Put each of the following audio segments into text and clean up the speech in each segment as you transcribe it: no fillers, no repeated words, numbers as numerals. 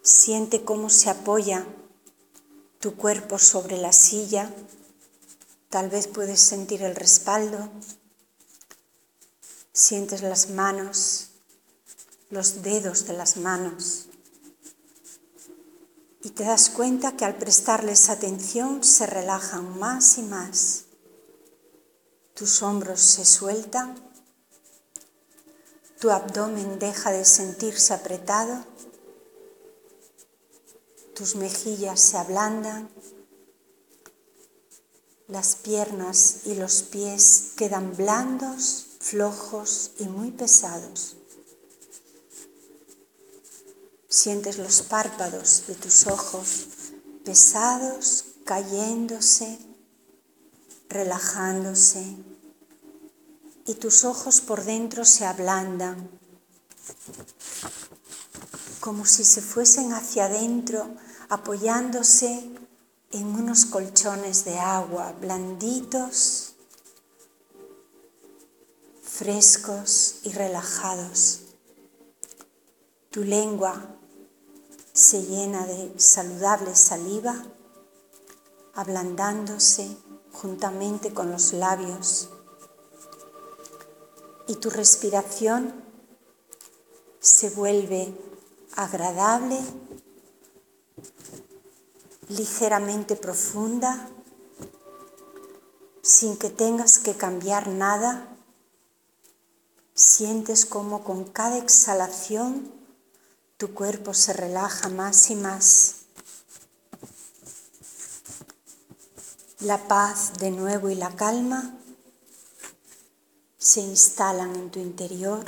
Siente cómo se apoya tu cuerpo sobre la silla. Tal vez puedes sentir el respaldo. Sientes las manos, los dedos de las manos. Y te das cuenta que al prestarles atención se relajan más y más. Tus hombros se sueltan, tu abdomen deja de sentirse apretado, tus mejillas se ablandan, las piernas y los pies quedan blandos, flojos y muy pesados. Sientes los párpados de tus ojos pesados, cayéndose, relajándose, y tus ojos por dentro se ablandan, como si se fuesen hacia adentro, apoyándose en unos colchones de agua blanditos, frescos y relajados. Tu lengua se llena de saludable saliva, ablandándose juntamente con los labios, y tu respiración se vuelve agradable, ligeramente profunda, sin que tengas que cambiar nada. Sientes cómo con cada exhalación tu cuerpo se relaja más y más. La paz de nuevo y la calma se instalan en tu interior.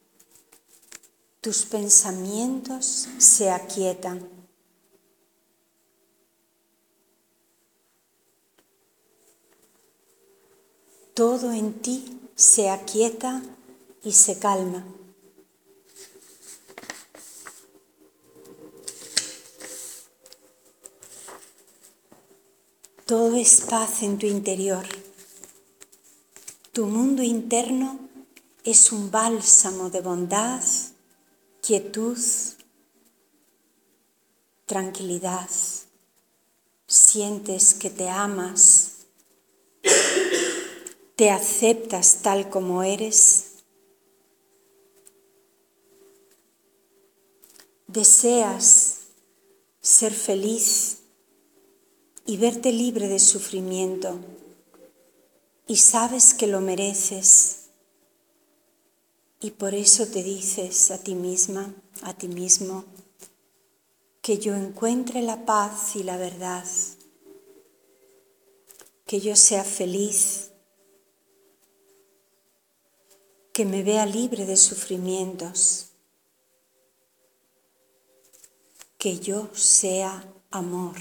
Tus pensamientos se aquietan. Todo en ti se aquieta y se calma. Todo es paz en tu interior. Tu mundo interno es un bálsamo de bondad, quietud, tranquilidad. Sientes que te amas, te aceptas tal como eres. Deseas ser feliz y verte libre de sufrimiento, y sabes que lo mereces, y por eso te dices a ti misma, a ti mismo, que yo encuentre la paz y la verdad, que yo sea feliz, que me vea libre de sufrimientos, que yo sea amor.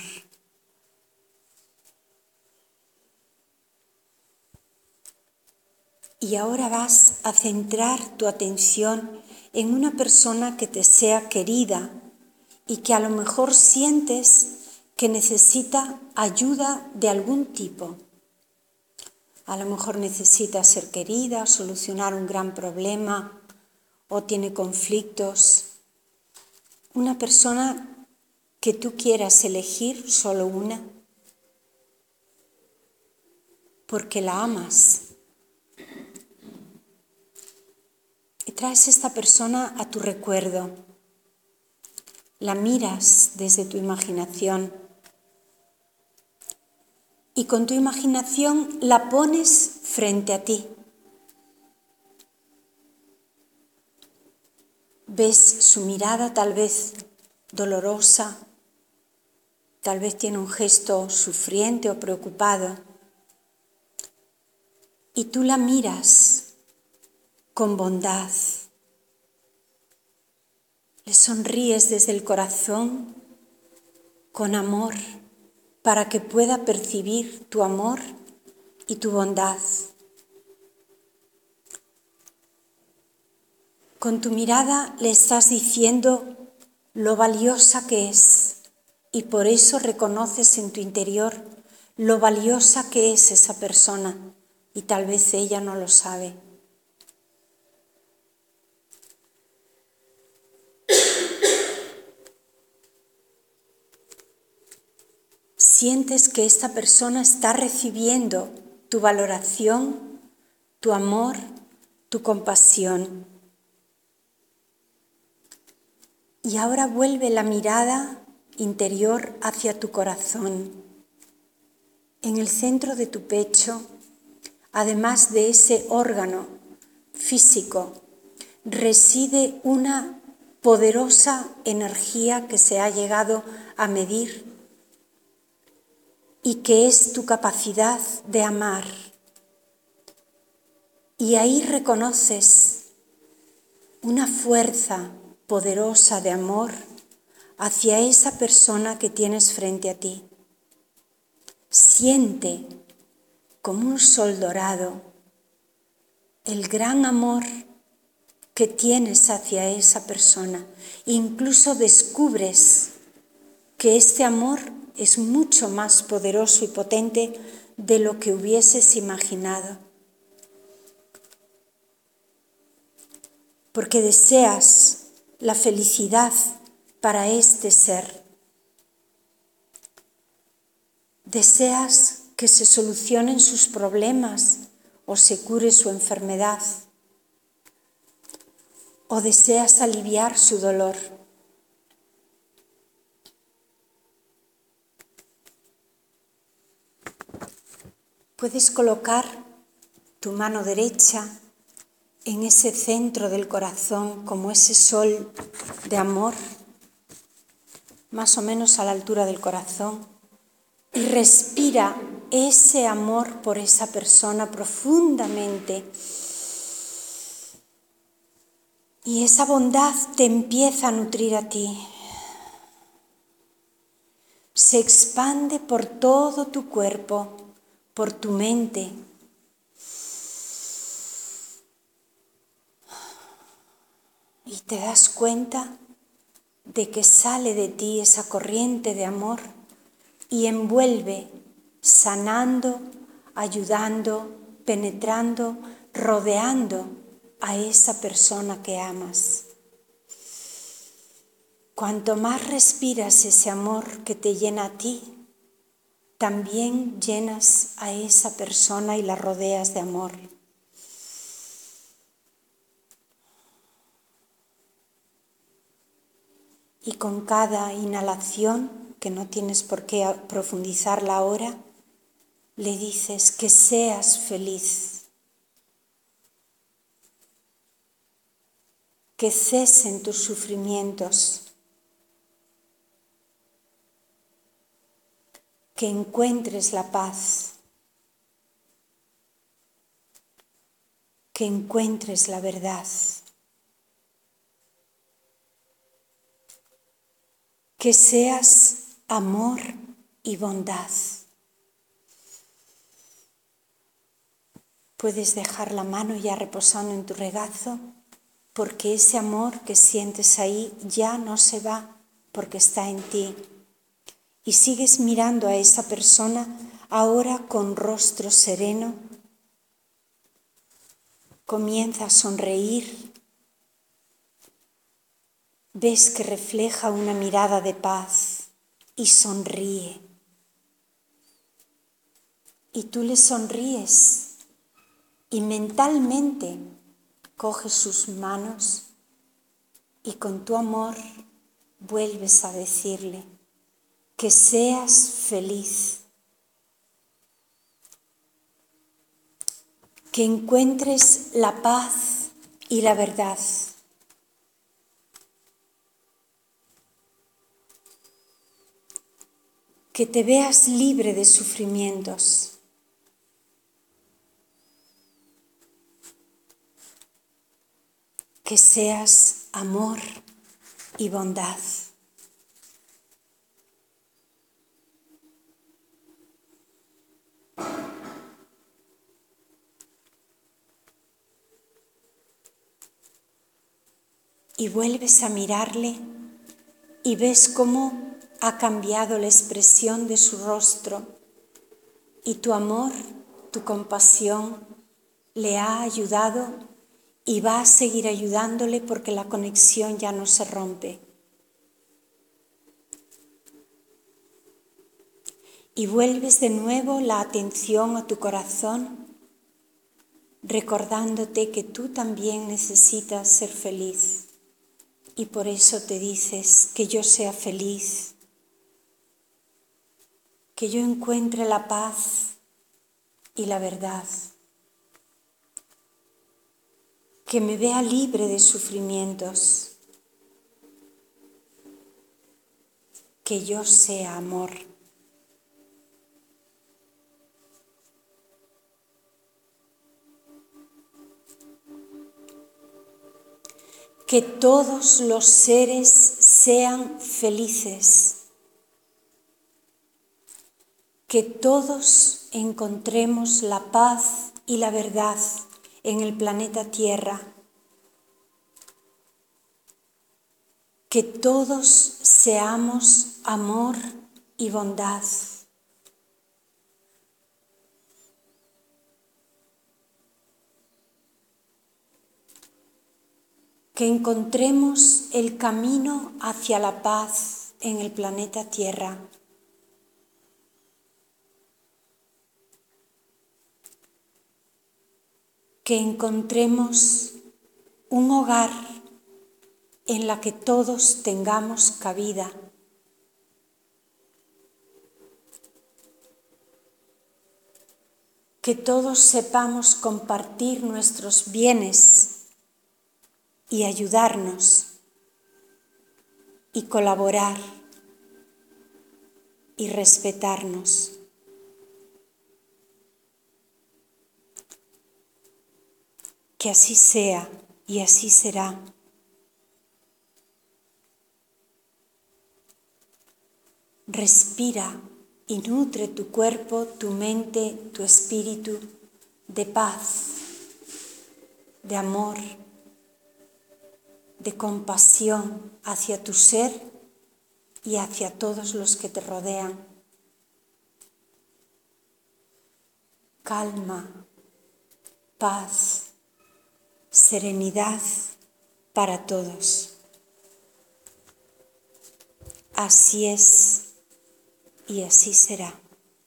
Y ahora vas a centrar tu atención en una persona que te sea querida y que a lo mejor sientes que necesita ayuda de algún tipo. A lo mejor necesita ser querida, solucionar un gran problema o tiene conflictos. Una persona que tú quieras elegir, solo una, porque la amas. Y traes esta persona a tu recuerdo. La miras desde tu imaginación. Y con tu imaginación la pones frente a ti. Ves su mirada tal vez dolorosa, tal vez tiene un gesto sufriente o preocupado. Y tú la miras con bondad. Le sonríes desde el corazón con amor para que pueda percibir tu amor y tu bondad. Con tu mirada le estás diciendo lo valiosa que es y por eso reconoces en tu interior lo valiosa que es esa persona y tal vez ella no lo sabe. sientes que esta persona está recibiendo tu valoración, tu amor, tu compasión. Y ahora vuelve la mirada interior hacia tu corazón. En el centro de tu pecho, además de ese órgano físico, reside una poderosa energía que se ha llegado a medir y que es tu capacidad de amar. Y ahí reconoces una fuerza poderosa de amor hacia esa persona que tienes frente a ti. Siente como un sol dorado el gran amor que tienes hacia esa persona. Incluso descubres que este amor es mucho más poderoso y potente de lo que hubieses imaginado. Porque deseas la felicidad para este ser. Deseas que se solucionen sus problemas o se cure su enfermedad. O deseas aliviar su dolor. Puedes colocar tu mano derecha en ese centro del corazón, como ese sol de amor, más o menos a la altura del corazón, y respira ese amor por esa persona profundamente. Y esa bondad te empieza a nutrir a ti. Se expande por todo tu cuerpo, por tu mente. Y te das cuenta de que sale de ti esa corriente de amor y envuelve, sanando, ayudando, penetrando, rodeando a esa persona que amas. Cuanto más respiras ese amor que te llena a ti, también llenas a esa persona y la rodeas de amor. Y con cada inhalación, que no tienes por qué profundizarla ahora, le dices que seas feliz, que cesen tus sufrimientos, que encuentres la paz, que encuentres la verdad, que seas amor y bondad. Puedes dejar la mano ya reposando en tu regazo, porque ese amor que sientes ahí ya no se va, porque está en ti. Y sigues mirando a esa persona ahora con rostro sereno. Comienza a sonreír. Ves que refleja una mirada de paz y sonríe. Y tú le sonríes y mentalmente coges sus manos y con tu amor vuelves a decirle que seas feliz, que encuentres la paz y la verdad, que te veas libre de sufrimientos, que seas amor y bondad. Y vuelves a mirarle y ves cómo ha cambiado la expresión de su rostro y tu amor, tu compasión le ha ayudado y va a seguir ayudándole porque la conexión ya no se rompe. y vuelves de nuevo la atención a tu corazón, recordándote que tú también necesitas ser feliz y por eso te dices que yo sea feliz, que yo encuentre la paz y la verdad, que me vea libre de sufrimientos, que yo sea amor. Que todos los seres sean felices, que todos encontremos la paz y la verdad en el planeta Tierra, que todos seamos amor y bondad. Que encontremos el camino hacia la paz en el planeta Tierra. Que encontremos un hogar en la que todos tengamos cabida. Que todos sepamos compartir nuestros bienes y ayudarnos y colaborar y respetarnos. Que así sea y así será. Respira y nutre tu cuerpo, tu mente, tu espíritu de paz, de amor, de compasión hacia tu ser y hacia todos los que te rodean. Calma, paz, serenidad para todos. Así es y así será.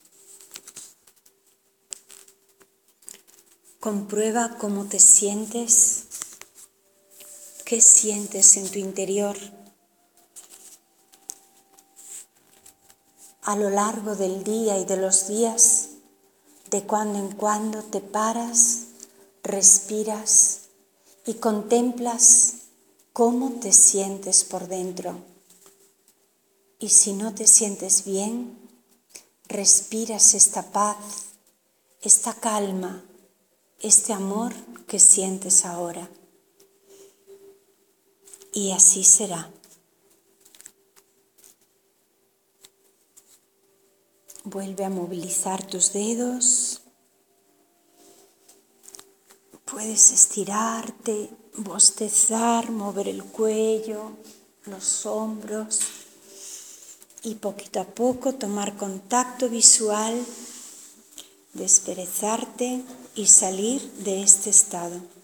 Comprueba cómo te sientes, qué sientes en tu interior. A lo largo del día y de los días, de cuando en cuando te paras, respiras y contemplas cómo te sientes por dentro. Y si no te sientes bien, respiras esta paz, esta calma, este amor que sientes ahora. Y así será. Vuelve a movilizar tus dedos. Puedes estirarte, bostezar, mover el cuello, los hombros y poquito a poco tomar contacto visual, desperezarte y salir de este estado.